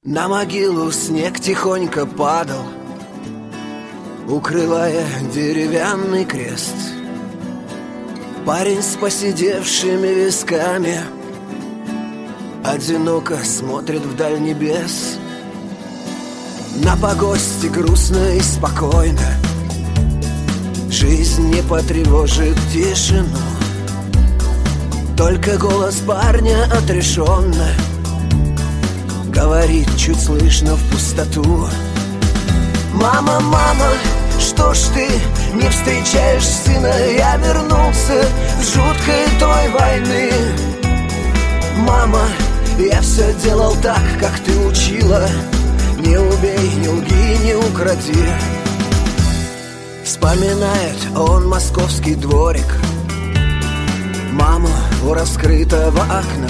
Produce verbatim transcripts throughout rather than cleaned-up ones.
На могилу снег тихонько падал, укрывая деревянный крест. Парень с поседевшими висками одиноко смотрит вдаль небес. На погосте грустно и спокойно, жизнь не потревожит тишину. Только голос парня отрешенно говорит чуть слышно в пустоту: мама, мама, что ж ты не встречаешь сына? Я вернулся с жуткой той войны. Мама, я все делал так, как ты учила. Не убей, не лги, не укради. Вспоминает он московский дворик, маму у раскрытого окна.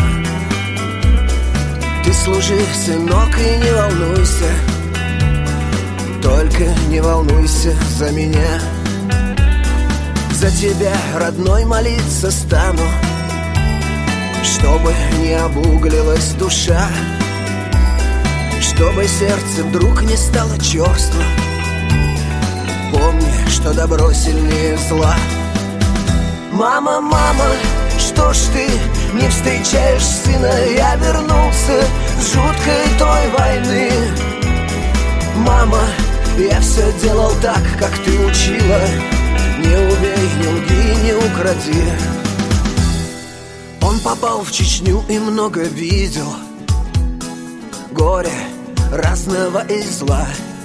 Ты служи, сынок, и не волнуйся, только не волнуйся за меня. За тебя, родной, молиться стану, чтобы не обуглилась душа, чтобы сердце вдруг не стало черством. Помни, что добро сильнее зла. Мама, мама, что ж ты не встречаешь сына? Я вернулся с жуткой той войны. Мама, я все делал так, как ты учила. Не убей, не лги, не укради. Он попал в Чечню и много видел горя разного и зла.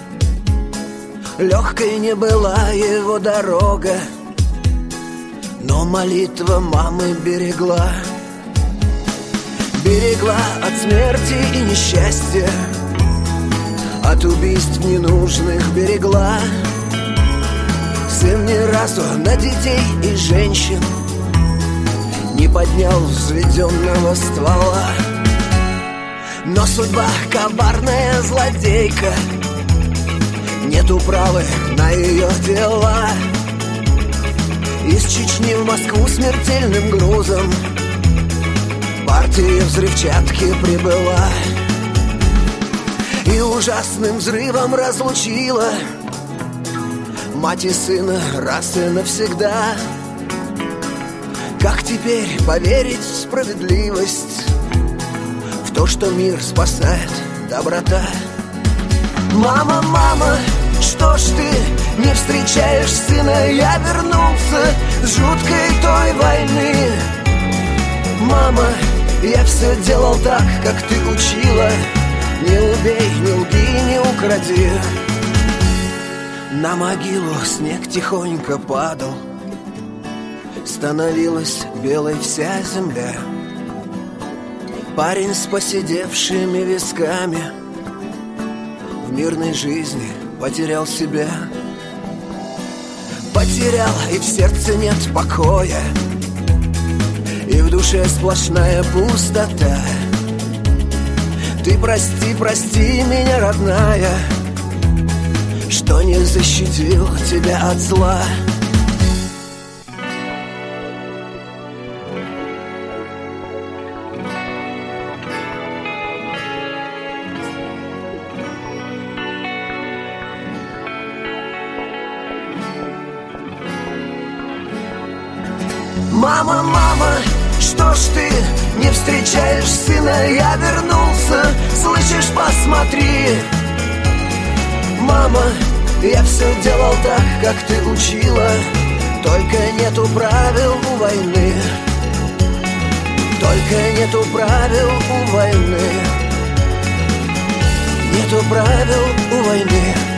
Легкой не была его дорога, но молитва мамы берегла. Берегла от смерти и несчастья, от убийств ненужных берегла. Сын ни разу на детей и женщин не поднял взведенного ствола. Но судьба коварная злодейка, нет управы на ее дела. Из Чечни в Москву смертельным грузом партия взрывчатки прибыла и ужасным взрывом разлучила мать и сына раз и навсегда. Как теперь поверить в справедливость, в то, что мир спасает доброта? Мама, мама, что ж ты не встречаешь сына? Я вернулся с жуткой той войны. Мама, я все делал так, как ты учила. Не убей, не лги, не укради. На могилу снег тихонько падал, становилась белой вся земля. Парень с поседевшими висками в мирной жизни потерял себя. Потерял, и в сердце нет покоя, и в душе сплошная пустота. Ты прости, прости меня, родная, что не защитил тебя от зла. Мама, мама, что ж ты не встречаешь сына? Я вернулся, слышишь, посмотри. Мама, я все делал так, как ты учила. Только нету правил у войны, только нету правил у войны, нету правил у войны.